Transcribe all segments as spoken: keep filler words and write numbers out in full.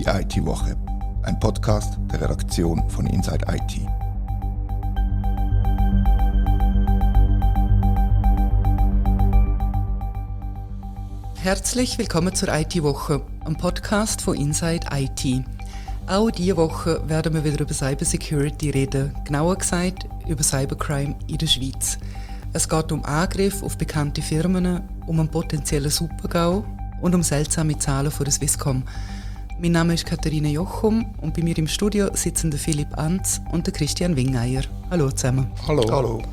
die I T-Woche, ein Podcast der Redaktion von Inside I T. Herzlich willkommen zur I T-Woche, einem Podcast von Inside I T. Auch diese Woche werden wir wieder über Cybersecurity reden, genauer gesagt über Cybercrime in der Schweiz. Es geht um Angriffe auf bekannte Firmen, um einen potenziellen Super-GAU und um seltsame Zahlen von der Swisscom. Mein Name ist Katharina Jochum und bei mir im Studio sitzen der Philipp Anz und der Christian Wingeier. Hallo zusammen. Hallo. Hallo.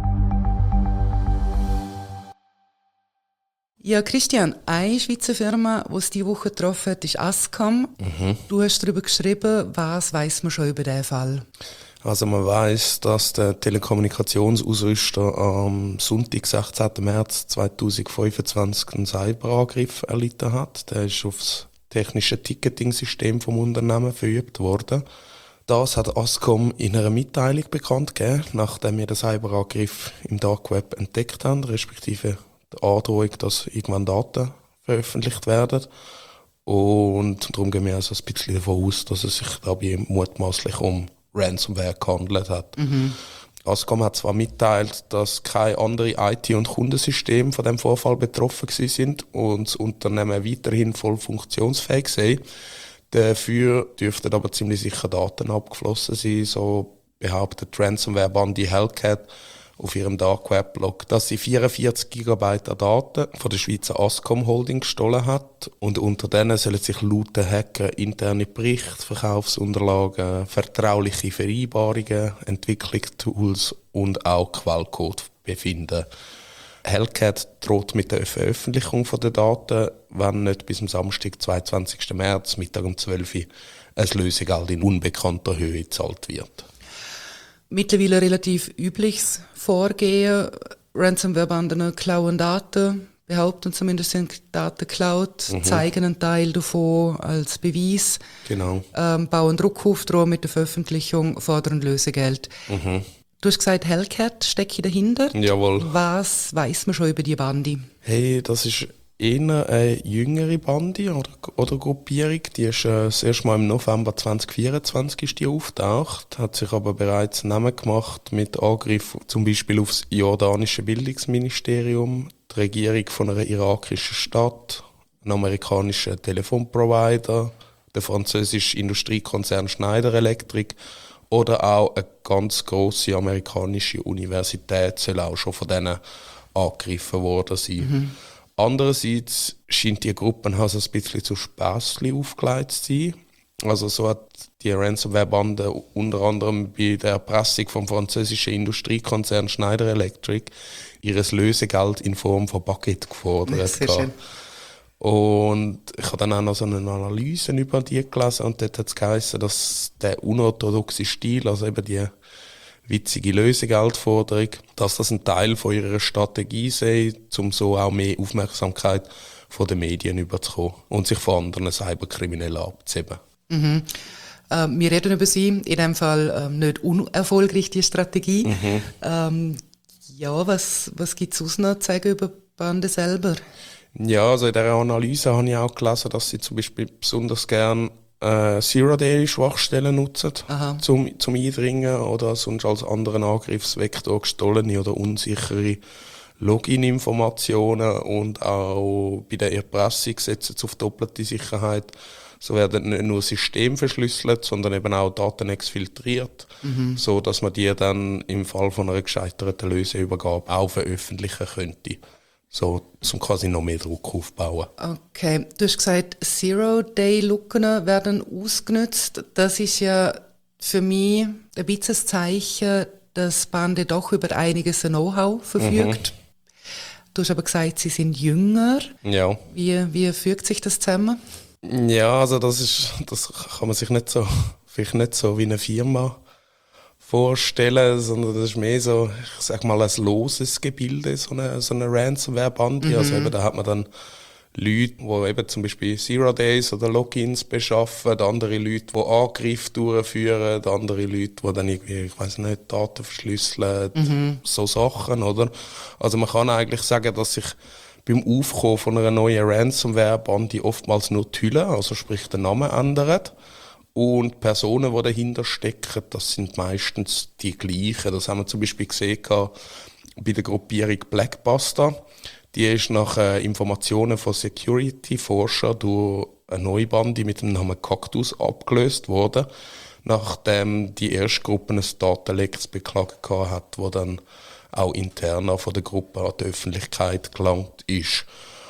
Ja, Christian, eine Schweizer Firma, die es diese Woche getroffen hat, ist Ascom. Mhm. Du hast darüber geschrieben. Was weiss man schon über diesen Fall? Also man weiss, dass der Telekommunikationsausrüster am Sonntag, sechzehnten März zweitausendfünfundzwanzig, einen Cyberangriff erlitten hat. Der ist auf das technische Ticketing-System vom Unternehmen verübt worden. Das hat Ascom in einer Mitteilung bekannt gegeben, nachdem wir den Cyberangriff im Dark Web entdeckt haben, respektive die Androhung, dass irgendwann Daten veröffentlicht werden. Und darum gehen wir also ein bisschen davon aus, dass es sich dabei mutmaßlich um Ransomware gehandelt hat. Mhm. Ascom hat zwar mitteilt, dass keine anderen I T- und Kundensysteme von dem Vorfall betroffen sind und das Unternehmen weiterhin voll funktionsfähig sei. Dafür dürften aber ziemlich sicher Daten abgeflossen sein, so behauptet die Ransomware-Bande Hellcat auf ihrem Dark Web Blog, dass sie vierundvierzig Gigabyte an Daten von der Schweizer Ascom Holding gestohlen hat und unter denen sollen sich laut den Hacker interne Berichte, Verkaufsunterlagen, vertrauliche Vereinbarungen, Entwicklungstools und auch Quellcode befinden. Hellcat droht mit der Veröffentlichung der Daten, wenn nicht bis am Samstag, zweiundzwanzigsten März, Mittag um zwölf Uhr, ein Lösegeld in unbekannter Höhe gezahlt wird. Mittlerweile relativ übliches Vorgehen. Ransomware-Banden klauen Daten, behaupten zumindest, sind Daten geklaut, mhm. zeigen einen Teil davon als Beweis, genau. ähm, bauen Druck auf, drohen mit der Veröffentlichung, fordern Lösegeld. Mhm. Du hast gesagt, Hellcat stecke dahinter. Jawohl. Was weiss man schon über die Bande? Hey, das ist eher eine jüngere Bande oder, oder Gruppierung. Die ist äh, das erste Mal im November zweitausendvierundzwanzig ist die auftaucht, hat sich aber bereits einen Namen gemacht mit Angriff zum Beispiel auf das jordanische Bildungsministerium, die Regierung von einer irakischen Stadt, einen amerikanischen Telefonprovider, der französische Industriekonzern Schneider Electric oder auch eine ganz grosse amerikanische Universität soll auch schon von denen angegriffen worden sein. Mhm. Andererseits scheint die Gruppe also ein bisschen zu Späßchen aufgelegt zu sein. Also so hat die Ransomware-Bande unter anderem bei der Erpressung vom französischen Industriekonzern Schneider Electric ihres Lösegeld in Form von Baguette gefordert. Sehr schön. Und ich habe dann auch noch so eine Analyse über die gelesen und dort hat es geheißen, dass der unorthodoxe Stil, also eben die witzige Lösegeldforderung, dass das ein Teil von ihrer Strategie sei, um so auch mehr Aufmerksamkeit von den Medien überzukommen und sich von anderen Cyberkriminellen abzuheben. Mhm. Äh, wir reden über sie, in dem Fall ähm, nicht unerfolgreich, die Strategie. Mhm. Ähm, ja, was, was gibt es sonst noch zu sagen über die Bande selber? Ja, also in dieser Analyse habe ich auch gelesen, dass sie zum Beispiel besonders gern Äh, Zero-Day-Schwachstellen nutzen, zum, zum Eindringen oder sonst als anderen Angriffsvektor gestohlene oder unsichere Login-Informationen und auch bei der Erpressung setzen sie auf doppelte Sicherheit. So werden nicht nur Systeme verschlüsselt, sondern eben auch Daten exfiltriert, mhm. so dass man die dann im Fall von einer gescheiterten Löseübergabe auch veröffentlichen könnte. So, um quasi noch mehr Druck aufbauen. Okay, du hast gesagt, Zero-Day-Lücken werden ausgenutzt. Das ist ja für mich ein bisschen ein Zeichen, dass Bande doch über einiges Know-how verfügt. Mhm. Du hast aber gesagt, sie sind jünger. Ja. Wie, wie fügt sich das zusammen? Ja, also das ist, das kann man sich nicht so, vielleicht nicht so wie eine Firma vorstellen, sondern das ist mehr so, ich sag mal, ein loses Gebilde, so eine, so eine Ransomware-Bande. Mhm. Also eben, da hat man dann Leute, die eben zum Beispiel Zero Days oder Logins beschaffen, andere Leute, die Angriffe durchführen, andere Leute, die dann irgendwie, ich weiss nicht, Daten verschlüsseln, mhm. so Sachen, oder? Also man kann eigentlich sagen, dass sich beim Aufkommen von einer neuen Ransomware-Bande oftmals nur die Hülle, also sprich den Namen ändern. Und die Personen, die dahinter stecken, das sind meistens die gleichen. Das haben wir zum Beispiel gesehen bei der Gruppierung Blackbuster. Die ist nach äh, Informationen von Security-Forschern durch eine neue Bande mit dem Namen Cactus abgelöst worden, nachdem die erste Gruppe ein Datenlecks beklagt hat, wo dann auch interner von der Gruppe an die Öffentlichkeit gelangt ist.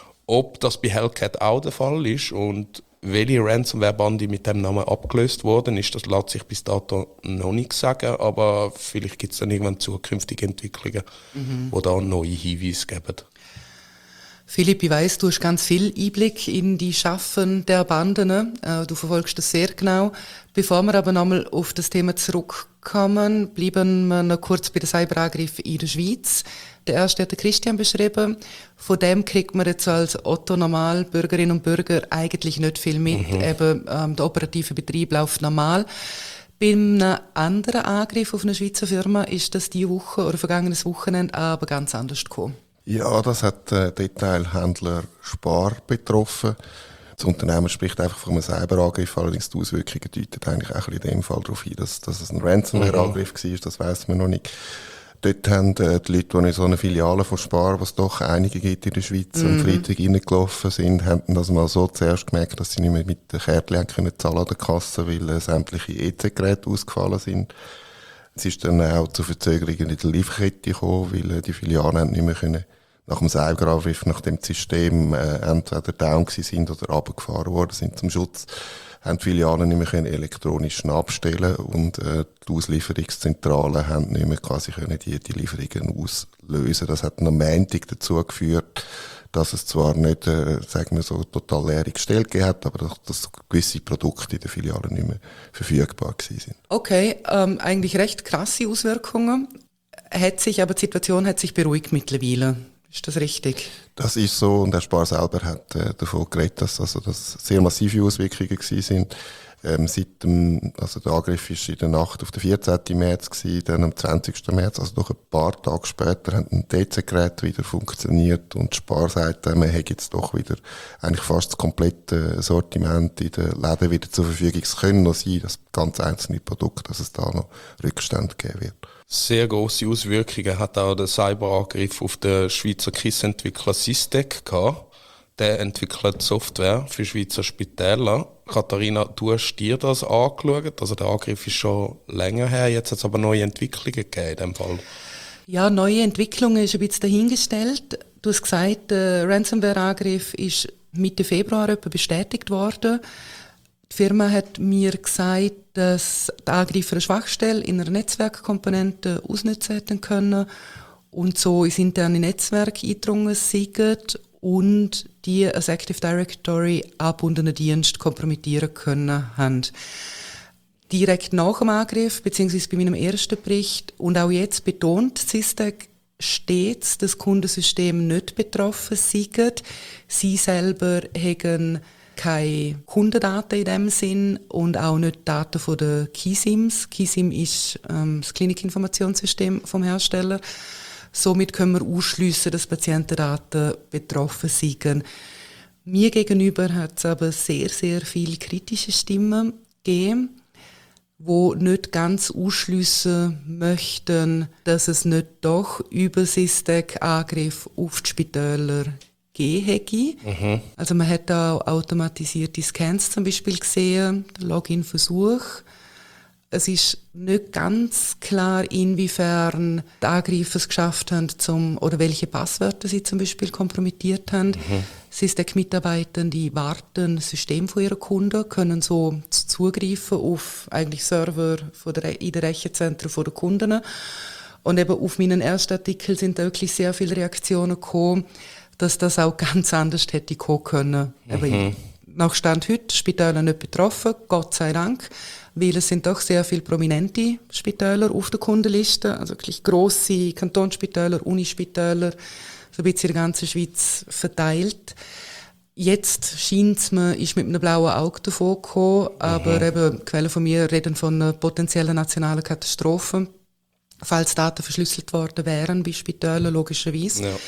Ob das bei Hellcat auch der Fall ist und welche Ransomware-Bande mit dem Namen abgelöst worden ist, das lässt sich bis dato noch nicht sagen, aber vielleicht gibt es dann irgendwann zukünftige Entwicklungen, mhm. die da neue Hinweise geben. Philipp, ich weiss, du hast ganz viel Einblick in die Schaffen der Banden. Du verfolgst das sehr genau. Bevor wir aber nochmal auf das Thema zurückkommen, bleiben wir noch kurz bei den Cyberangriffen in der Schweiz. Der erste hat der Christian beschrieben. Von dem kriegt man jetzt als Otto-Normal-Bürgerinnen und Bürger eigentlich nicht viel mit. Mhm. Eben, ähm, der operative Betrieb läuft normal. Bei einem anderen Angriff auf eine Schweizer Firma ist das diese Woche oder vergangenes Wochenende aber ganz anders gekommen. Ja, das hat den Detailhändler Spar betroffen. Das Unternehmen spricht einfach von einem Cyberangriff, allerdings die Auswirkungen deuten eigentlich auch in dem Fall darauf hin, dass, dass es ein Ransomware-Angriff mhm. war, das weiss man noch nicht. Dort haben die Leute, die in so einer Filiale von Spar, was es doch einige gibt in der Schweiz, mhm. am Freitag reingelaufen sind, haben das mal so zuerst gemerkt, dass sie nicht mehr mit den Kärtchen können zahlen an der Kasse, weil äh, sämtliche E C-Geräte ausgefallen sind. Es ist dann auch zu Verzögerungen in der Lieferkette gekommen, weil äh, die Filialen haben nicht mehr können nach dem Cyberangriff, nachdem das System äh, entweder down gewesen sind oder runtergefahren worden sind zum Schutz, haben die Filialen nicht mehr können elektronisch abstellen und äh, die Auslieferungszentralen haben nicht mehr quasi können die, die Lieferungen auslösen. Das hat am Montag dazu geführt, dass es zwar nicht, äh, sagen wir so, total leere Gestelle gegeben hat, aber dass, dass gewisse Produkte in den Filialen nicht mehr verfügbar gewesen sind. Okay, ähm, eigentlich recht krasse Auswirkungen. Hat sich, aber die Situation hat sich beruhigt mittlerweile. Ist das richtig? Das ist so, und der Spar selber hat äh, davon geredet, dass also das sehr massive Auswirkungen gewesen sind. Ähm, seit dem, also der Angriff ist in der Nacht auf den vierzehnten März gewesen, dann am zwanzigsten März, also doch ein paar Tage später, haben ein D C-Gerät wieder funktioniert und Spar sagt, äh, man hat jetzt doch wieder eigentlich fast das komplette Sortiment in den Läden wieder zur Verfügung. Es können noch sein, dass ganz einzelne Produkte, dass es da noch Rückstände geben wird. Sehr grosse Auswirkungen hat auch der Cyberangriff auf den Schweizer K I S-Entwickler Systec gehabt. Der entwickelt Software für Schweizer Spitäler. Katharina, du hast dir das angeschaut? Also der Angriff ist schon länger her, jetzt hat es aber neue Entwicklungen gegeben in dem Fall. Ja, neue Entwicklungen ist ein bisschen dahingestellt. Du hast gesagt, der Ransomware-Angriff ist Mitte Februar etwa bestätigt worden. Die Firma hat mir gesagt, dass die Angreifer eine Schwachstelle in einer Netzwerkkomponente ausnutzen hätten können und so ins interne Netzwerk eingedrungen sind und die als Active Directory angebundenen Dienst kompromittieren können haben. Direkt nach dem Angriff, beziehungsweise bei meinem ersten Bericht und auch jetzt betont Systec stets, dass Kundensysteme nicht betroffen sind. Sie selber haben keine Kundendaten in dem Sinn und auch nicht Daten von den KeySims. KeySim ist ähm, das Klinikinformationssystem vom Hersteller. Somit können wir ausschliessen, dass Patientendaten betroffen sind. Mir gegenüber hat es aber sehr, sehr viele kritische Stimmen gegeben, die nicht ganz ausschliessen möchten, dass es nicht doch über Systec-Angriff auf die Spitäler gegeben hätte. Mhm. Also man hat auch automatisierte Scans zum Beispiel gesehen, Login-Versuch. Es ist nicht ganz klar, inwiefern die Angreifer es geschafft haben, zum, oder welche Passwörter sie zum Beispiel kompromittiert haben. Mhm. Systec-Mitarbeitende warten das System von ihren Kunden, können so zugreifen auf eigentlich Server von der, in den Rechenzentren der Kunden. Und eben auf meinen ersten Artikel sind da wirklich sehr viele Reaktionen gekommen, dass das auch ganz anders hätte kommen können. Mhm. Aber nach Stand heute, Spitäler nicht betroffen, Gott sei Dank, weil es sind doch sehr viele prominente Spitäler auf der Kundenliste, also wirklich grosse Kantonsspitäler, Unispitäler, so ein bisschen in der ganzen Schweiz verteilt. Jetzt scheint es mir, ist mit einem blauen Auge davon gekommen, aber mhm. eben, Quellen von mir reden von einer potenziellen nationalen Katastrophe, falls Daten verschlüsselt worden wären bei Spitälern, logischerweise. Ja.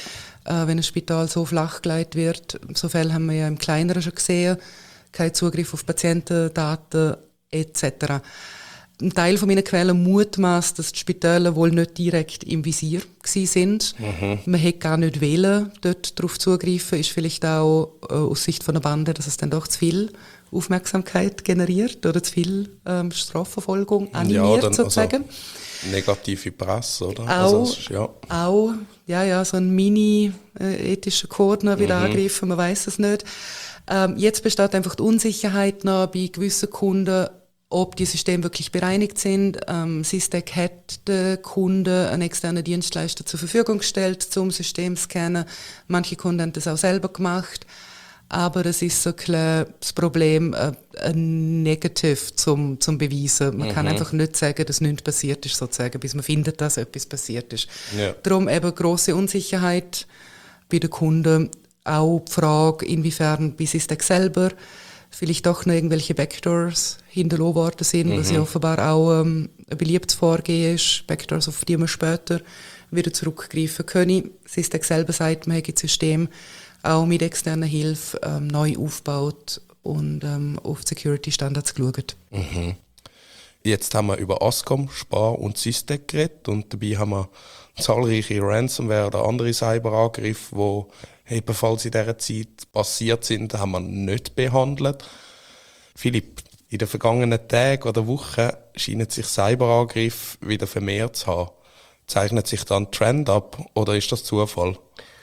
äh, wenn ein Spital so flachgelegt wird. So Fälle haben wir ja im Kleineren schon gesehen. Kein Zugriff auf Patientendaten et cetera. Ein Teil von meinen Quellen mutmaßt, dass die Spitäler wohl nicht direkt im Visier gewesen sind. Mhm. Man hätte gar nicht wählen, dort darauf zugreifen. Ist vielleicht auch äh, aus Sicht von der Bande, dass es dann doch zu viel Aufmerksamkeit generiert oder zu viel ähm, Strafverfolgung animiert, ja, dann, sozusagen. Also negative Presse, oder? Auch, also ist, ja. auch ja, ja, so ein mini-ethischer äh, Code noch wieder mhm. angegriffen, man weiß es nicht. Ähm, jetzt besteht einfach die Unsicherheit noch bei gewissen Kunden, ob die Systeme wirklich bereinigt sind. Ähm, Systec hat den Kunden einen externen Dienstleister zur Verfügung gestellt, zum System zu scannen. Manche Kunden haben das auch selber gemacht. Aber es ist so ein das Problem, äh, ein Negativ zum, zum Beweisen. Man mhm. kann einfach nicht sagen, dass nichts passiert ist, sozusagen, bis man findet, dass etwas passiert ist. Ja. Darum eben grosse Unsicherheit bei den Kunden. Auch die Frage, inwiefern bei Systec selber vielleicht doch noch irgendwelche Backdoors hinterlassen worden sind, mhm. was ja offenbar auch ähm, ein beliebtes Vorgehen ist. Backdoors, auf die man später wieder zurückgreifen können. Systec selber sagt, man hat das System auch mit externer Hilfe ähm, neu aufgebaut und ähm, auf die Security-Standards geschaut. Mhm. Jetzt haben wir über Ascom, Spar und Systec geredet und dabei haben wir zahlreiche Ransomware oder andere Cyberangriffe, die ebenfalls in dieser Zeit passiert sind, haben wir nicht behandelt. Philipp, in den vergangenen Tagen oder Wochen scheinen sich Cyberangriffe wieder vermehrt zu haben. Zeichnet sich da ein Trend ab oder ist das Zufall?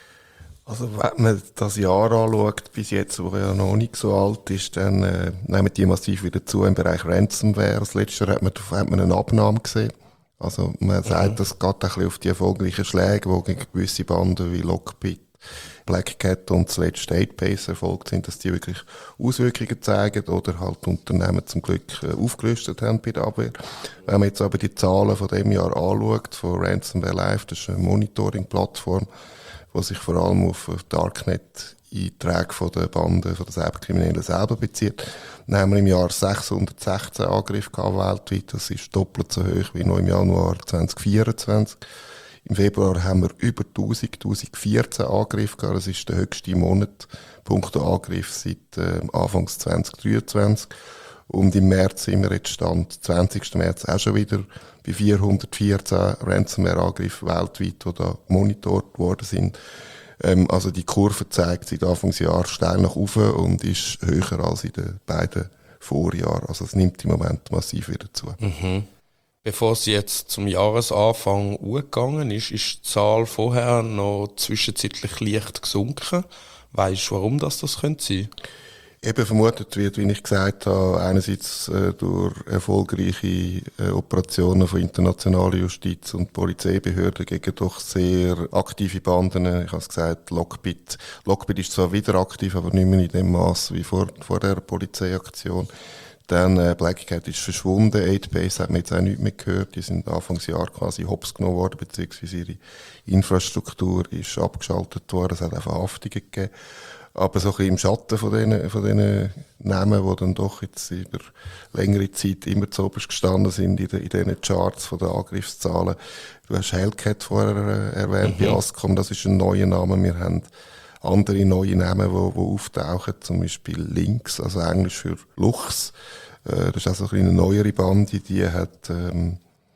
Also wenn man das Jahr anschaut, bis jetzt, wo ja noch nicht so alt ist, dann äh, nehmen die massiv wieder zu im Bereich Ransomware. Das letzte Jahr hat man, hat man eine Abnahme gesehen. Also man sagt, mhm. das geht ein bisschen auf die erfolgreichen Schläge, die gegen gewisse Banden wie Lockbit, Black Cat und zuletzt Datebase erfolgt sind, dass die wirklich Auswirkungen zeigen oder halt Unternehmen zum Glück äh, aufgelöst haben bei der Abwehr. Wenn man jetzt aber die Zahlen von dem Jahr anschaut, von Ransomware Live, das ist eine Monitoring-Plattform, die sich vor allem auf Darknet-Einträge von der Banden, von den Cyberkriminellen selber bezieht. Dann haben wir im Jahr sechshundertsechzehn Angriffe gehabt weltweit. Das ist doppelt so hoch wie noch im Januar zwanzig vierundzwanzig. Im Februar haben wir über tausend, tausendvierzehn Angriffe gehabt. Das ist der höchste Monat, punkto Angriff seit äh, Anfang zwanzig dreiundzwanzig. Und im März sind wir jetzt Stand, zwanzigsten März auch schon wieder bei vierhundertvierzehn Ransomware-Angriffen weltweit, die da monitort worden sind. Ähm, also die Kurve zeigt seit Anfangsjahr steil nach oben und ist höher als in den beiden Vorjahren. Also es nimmt im Moment massiv wieder zu. Mhm. Bevor es jetzt zum Jahresanfang hochgegangen ist, ist die Zahl vorher noch zwischenzeitlich leicht gesunken. Weisst du, warum das, das könnte sein? Eben vermutet wird, wie ich gesagt habe, einerseits äh, durch erfolgreiche äh, Operationen von internationaler Justiz und Polizeibehörden gegen doch sehr aktive Banden. Ich habe es gesagt, Lockbit. Lockbit ist zwar wieder aktiv, aber nicht mehr in dem Maß wie vor, vor der Polizeiaktion. Dann äh, Black Cat ist verschwunden, Datebase hat man jetzt auch nicht mehr gehört. Die sind Anfangsjahr quasi hops genommen worden, beziehungsweise ihre Infrastruktur ist abgeschaltet worden. Es hat auch Verhaftungen gegeben. Aber so ein bisschen im Schatten von diesen, von diesen Namen, die dann doch jetzt über längere Zeit immer zu oberst gestanden sind in, den, in diesen Charts von den Angriffszahlen. Du hast Hellcat vorher äh, erwähnt, mhm. bei Ascom, das ist ein neuer Name. Wir haben andere neue Namen, die, die auftauchen, zum Beispiel Lynx, also Englisch für Luchs. Äh, das ist also eine neuere Bande, die hat ähm,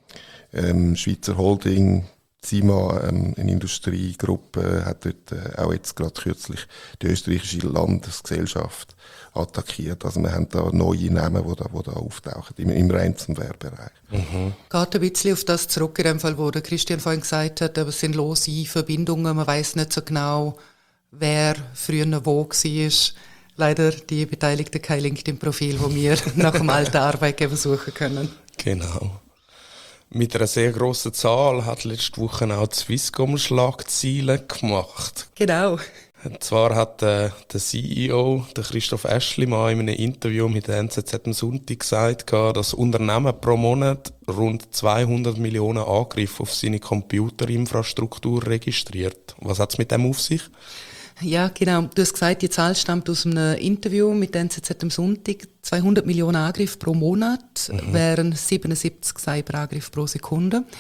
ähm, Schweizer Holding, Zima, ähm, eine Industriegruppe, hat dort äh, auch jetzt gerade kürzlich die österreichische Landesgesellschaft attackiert. Also wir haben da neue Namen, die da, die da auftauchen, im, im Ransomware-Bereich. Mhm. Geht ein bisschen auf das zurück, in dem Fall, wo der Christian vorhin gesagt hat, aber es sind lose Verbindungen, man weiss nicht so genau, wer früher wo war. Leider die Beteiligten kein LinkedIn-Profil, wo wir nach dem alten Arbeitgeber suchen können. Genau. Mit einer sehr grossen Zahl hat letzte Woche auch die Swisscom Schlagzeilen gemacht. Genau. Und zwar hat äh, der C E O, der Christoph Aeschli, mal in einem Interview mit der N Z Z am Sonntag gesagt, dass das Unternehmen pro Monat rund zweihundert Millionen Angriffe auf seine Computerinfrastruktur registriert. Was hat es mit dem auf sich? Ja, genau. Du hast gesagt, die Zahl stammt aus einem Interview mit der N Z Z am Sonntag. zweihundert Millionen Angriffe pro Monat, mhm. wären siebenundsiebzig Cyberangriffe pro Sekunde.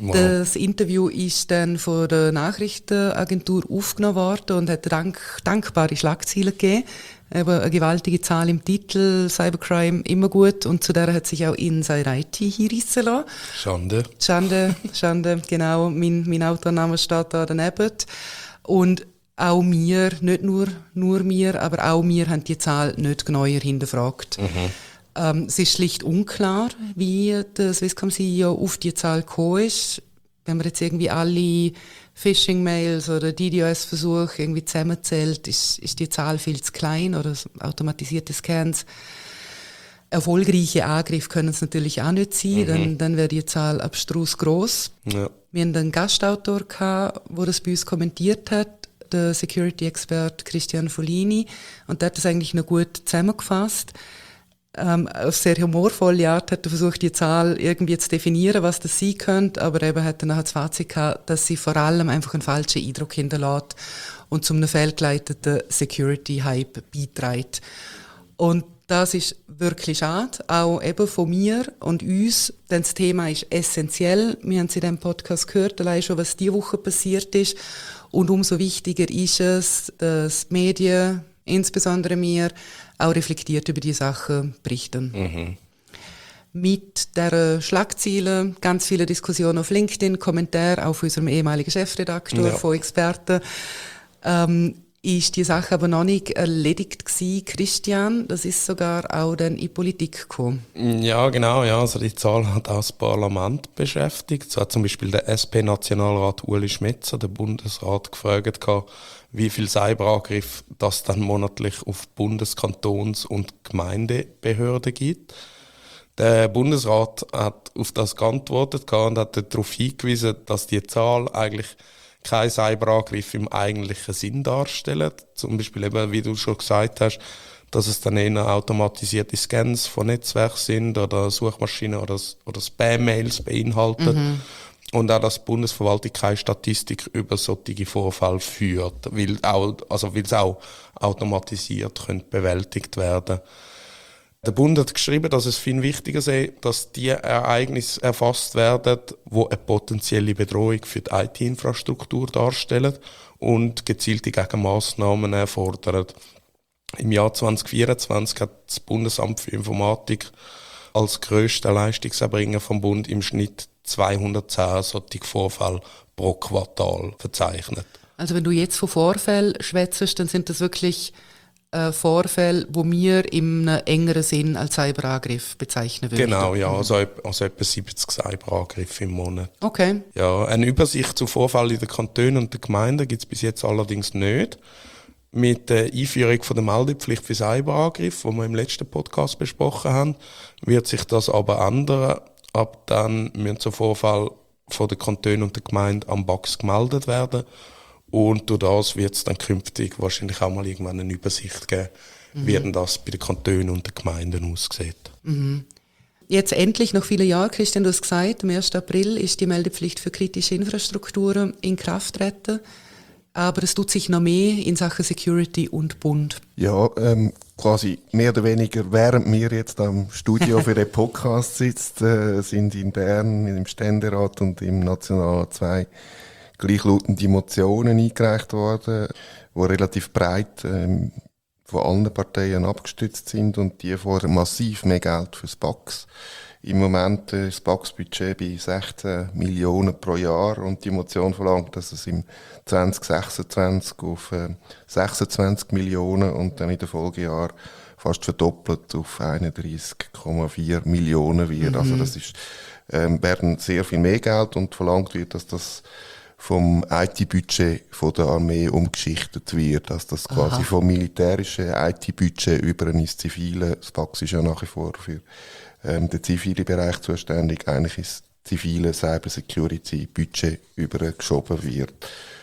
Wow. Das Interview ist dann von der Nachrichtenagentur aufgenommen worden und hat dank, dankbare Schlagzeilen gegeben. Eben eine gewaltige Zahl im Titel, Cybercrime immer gut, und zu der hat sich auch Inside I T hinreissen lassen. Schande. Schande, Schande, genau. Mein, mein Autorname steht da daneben. Und auch wir, nicht nur, nur wir, aber auch wir haben die Zahl nicht genauer hinterfragt. Mhm. Ähm, es ist schlicht unklar, wie der Swisscom-C E O auf die Zahl gekommen ist. Wenn man jetzt irgendwie alle Phishing-Mails oder DDoS-Versuche irgendwie zusammenzählt, ist, ist die Zahl viel zu klein, oder automatisierte Scans. Erfolgreiche Angriffe können es natürlich auch nicht sein, mhm. dann, dann wäre die Zahl abstrus gross. Ja. Wir hatten einen Gastautor gehabt, der das bei uns kommentiert hat, der Security-Expert Christian Folini, und der hat das eigentlich noch gut zusammengefasst. Ähm, auf sehr humorvolle Art hat er versucht, die Zahl irgendwie zu definieren, was das sein könnte, aber eben hat er nachher das Fazit gehabt, dass sie vor allem einfach einen falschen Eindruck hinterlässt und zu einem fehlgeleiteten Security-Hype beiträgt. Und das ist wirklich schade, auch eben von mir und uns, denn das Thema ist essentiell. Wir haben es in diesem Podcast gehört, allein schon, was diese Woche passiert ist. Und umso wichtiger ist es, dass die Medien, insbesondere wir, auch reflektiert über die Sachen berichten. Mhm. Mit der Schlagzeile, ganz viele Diskussionen auf LinkedIn, Kommentare auch von unserem ehemaligen Chefredakteur, ja. von Experten, ähm, ist die Sache aber noch nicht erledigt gewesen. Christian, das ist sogar auch dann in die Politik gekommen. Ja, genau, ja. Also die Zahl hat auch das Parlament beschäftigt. So hat zum Beispiel der S P-Nationalrat Ueli Schmetzer, der Bundesrat, gefragt, wie viel Cyberangriffe das dann monatlich auf Bundes-, Kantons- und Gemeindebehörden gibt. Der Bundesrat hat auf das geantwortet und hat darauf hingewiesen, dass die Zahl eigentlich kein Cyberangriff im eigentlichen Sinn darstellen. Zum Beispiel eben, wie du schon gesagt hast, dass es dann eher automatisierte Scans von Netzwerken sind oder Suchmaschinen oder, oder Spam-Mails beinhaltet. Mhm. Und auch, dass die Bundesverwaltung keine Statistik über solche Vorfälle führt, weil, auch, also weil es auch automatisiert könnte bewältigt werden. Der Bund hat geschrieben, dass es viel wichtiger sei, dass die Ereignisse erfasst werden, die eine potenzielle Bedrohung für die I T-Infrastruktur darstellen und gezielte Gegenmaßnahmen erfordern. Im Jahr zwanzig vierundzwanzig hat das Bundesamt für Informatik als grösster Leistungserbringer vom Bund im Schnitt zweihundertzehn solche Vorfälle pro Quartal verzeichnet. Also wenn du jetzt von Vorfällen schwätzt, dann sind das wirklich äh, Vorfälle, die wir im engeren Sinn als Cyberangriff bezeichnen würden. Genau, ja, also, also etwa siebzig Cyberangriffe im Monat. Okay. Ja, eine Übersicht zu Vorfällen in den Kantonen und den Gemeinden gibt es bis jetzt allerdings nicht. Mit der Einführung von der Meldepflicht für Cyberangriff, die wir im letzten Podcast besprochen haben, wird sich das aber ändern. Ab dann müssen so Vorfälle von den Kantonen und der Gemeinde am B A X gemeldet werden. Und durch das wird es dann künftig wahrscheinlich auch mal irgendwann eine Übersicht geben, mhm. wie denn das bei den Kantonen und den Gemeinden aussieht. Mhm. Jetzt endlich, nach vielen Jahren, Christian, du hast gesagt, am ersten April ist die Meldepflicht für kritische Infrastrukturen in Kraft treten. Aber es tut sich noch mehr in Sachen Security und Bund. Ja, ähm, quasi mehr oder weniger, während wir jetzt am Studio für den Podcast sitzen, äh, sind in Bern im Ständerat und im Nationalrat zwei gleichlautende Motionen eingereicht worden, die relativ breit ähm, von allen Parteien abgestützt sind, und die fordern massiv mehr Geld für das B A X. Im Moment ist das B A X-Budget bei sechzehn Millionen pro Jahr, und die Motion verlangt, dass es im zwanzig sechsundzwanzig auf äh, sechsundzwanzig Millionen und dann in den Folgejahren fast verdoppelt auf einunddreißig Komma vier Millionen wird. Mhm. Also das ist, ähm, werden sehr viel mehr Geld, und verlangt wird, dass das vom I T-Budget von der Armee umgeschichtet wird, dass das quasi Aha. vom militärischen I T-Budget über ins zivile, das B A X ist ja nach wie vor für ähm, den zivilen Bereich zuständig, eigentlich ins zivile Cybersecurity-Budget übergeschoben wird.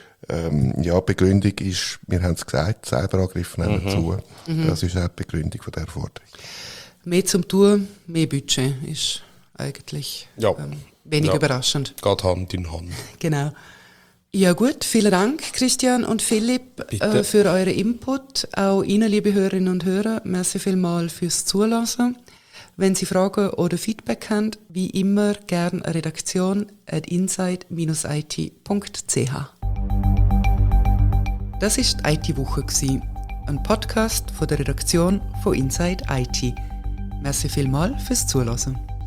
Ähm, ja, Begründung ist, wir haben es gesagt, Cyberangriffe nehmen mhm. zu. Mhm. Das ist auch die Begründung von der Forderung. Mehr zum Tun, mehr Budget ist eigentlich ja. ähm, wenig ja. überraschend. Geht Hand in Hand. Genau. Ja gut, vielen Dank Christian und Philipp äh, für euren Input. Auch Ihnen, liebe Hörerinnen und Hörer, merci vielmals fürs Zuhören. Wenn Sie Fragen oder Feedback haben, wie immer gerne redaktion at inside dash I T punkt c h. Das war die I T-Woche, ein Podcast von der Redaktion von Inside I T. Merci vielmals fürs Zuhören.